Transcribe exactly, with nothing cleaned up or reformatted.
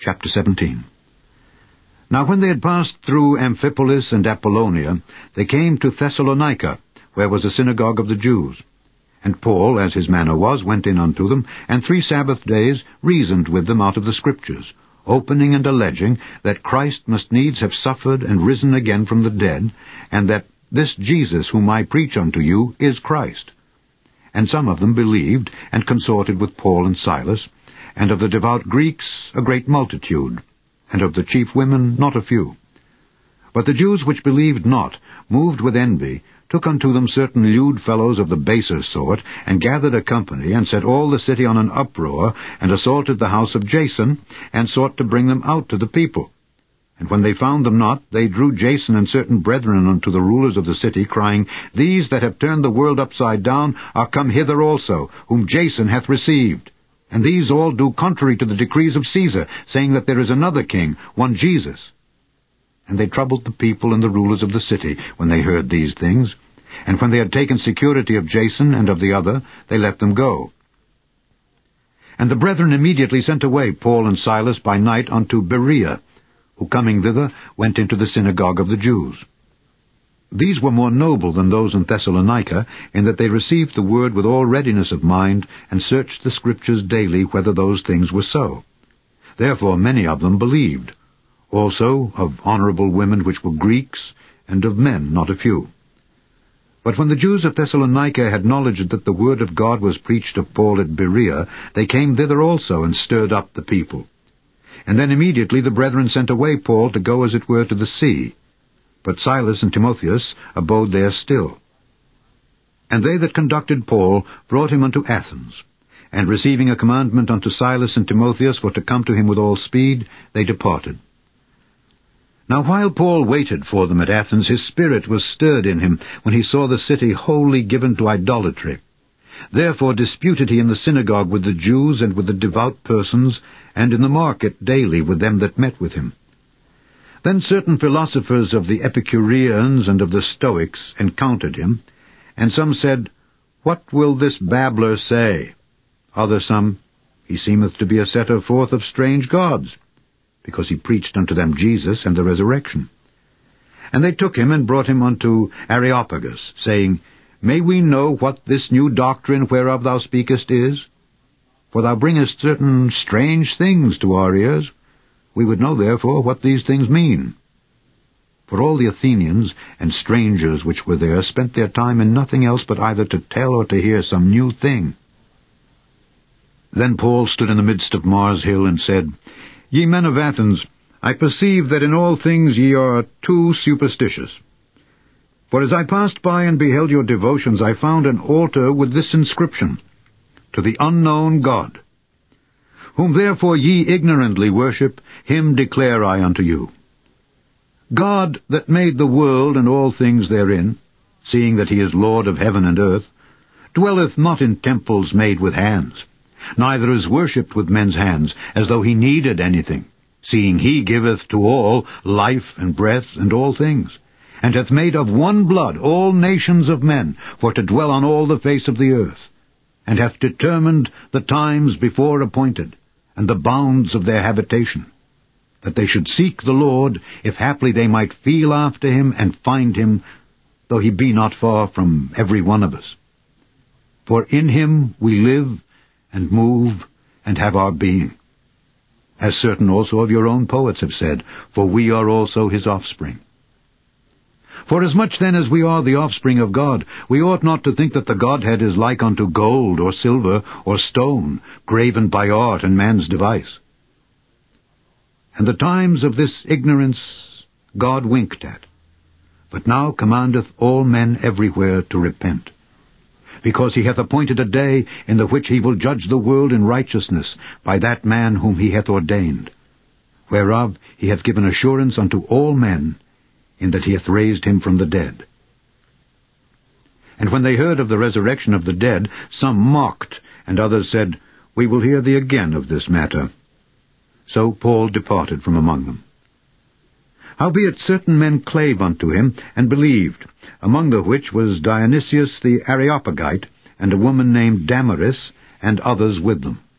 Chapter seventeen. Now when they had passed through Amphipolis and Apollonia, they came to Thessalonica, where was a synagogue of the Jews. And Paul, as his manner was, went in unto them, and three Sabbath days reasoned with them out of the Scriptures, opening and alleging that Christ must needs have suffered and risen again from the dead, and that this Jesus whom I preach unto you is Christ. And some of them believed, and consorted with Paul and Silas, and of the devout Greeks a great multitude, and of the chief women not a few. But the Jews which believed not, moved with envy, took unto them certain lewd fellows of the baser sort, and gathered a company, and set all the city on an uproar, and assaulted the house of Jason, and sought to bring them out to the people. And when they found them not, they drew Jason and certain brethren unto the rulers of the city, crying, These that have turned the world upside down are come hither also, whom Jason hath received. And these all do contrary to the decrees of Caesar, saying that there is another king, one Jesus. And they troubled the people and the rulers of the city when they heard these things. And when they had taken security of Jason and of the other, they let them go. And the brethren immediately sent away Paul and Silas by night unto Berea, who coming thither went into the synagogue of the Jews. These were more noble than those in Thessalonica, in that they received the word with all readiness of mind, and searched the Scriptures daily whether those things were so. Therefore many of them believed, also of honorable women which were Greeks, and of men not a few. But when the Jews of Thessalonica had knowledge that the word of God was preached of Paul at Berea, they came thither also, and stirred up the people. And then immediately the brethren sent away Paul to go as it were to the sea. But Silas and Timotheus abode there still. And they that conducted Paul brought him unto Athens. And receiving a commandment unto Silas and Timotheus for to come to him with all speed, they departed. Now while Paul waited for them at Athens, his spirit was stirred in him when he saw the city wholly given to idolatry. Therefore disputed he in the synagogue with the Jews and with the devout persons, and in the market daily with them that met with him. Then certain philosophers of the Epicureans and of the Stoics encountered him, and some said, What will this babbler say? Others some, He seemeth to be a setter forth of strange gods, because he preached unto them Jesus and the resurrection. And they took him and brought him unto Areopagus, saying, May we know what this new doctrine whereof thou speakest is? For thou bringest certain strange things to our ears. We would know therefore what these things mean. For all the Athenians and strangers which were there spent their time in nothing else but either to tell or to hear some new thing. Then Paul stood in the midst of Mars Hill, and said, Ye men of Athens, I perceive that in all things ye are too superstitious. For as I passed by and beheld your devotions, I found an altar with this inscription, To the unknown God. Whom therefore ye ignorantly worship, him declare I unto you. God that made the world and all things therein, seeing that he is Lord of heaven and earth, dwelleth not in temples made with hands, neither is worshipped with men's hands, as though he needed anything, seeing he giveth to all life and breath and all things, and hath made of one blood all nations of men, for to dwell on all the face of the earth, and hath determined the times before appointed, and the bounds of their habitation, that they should seek the Lord, if haply they might feel after him and find him, though he be not far from every one of us. For in him we live, and move, and have our being. As certain also of your own poets have said, For we are also his offspring. Forasmuch then as we are the offspring of God, we ought not to think that the Godhead is like unto gold, or silver, or stone, graven by art and man's device. And the times of this ignorance God winked at, but now commandeth all men everywhere to repent, because he hath appointed a day in the which he will judge the world in righteousness by that man whom he hath ordained, whereof he hath given assurance unto all men, in that he hath raised him from the dead. And when they heard of the resurrection of the dead, some mocked, and others said, We will hear thee again of this matter. So Paul departed from among them. Howbeit certain men clave unto him, and believed, among the which was Dionysius the Areopagite, and a woman named Damaris, and others with them.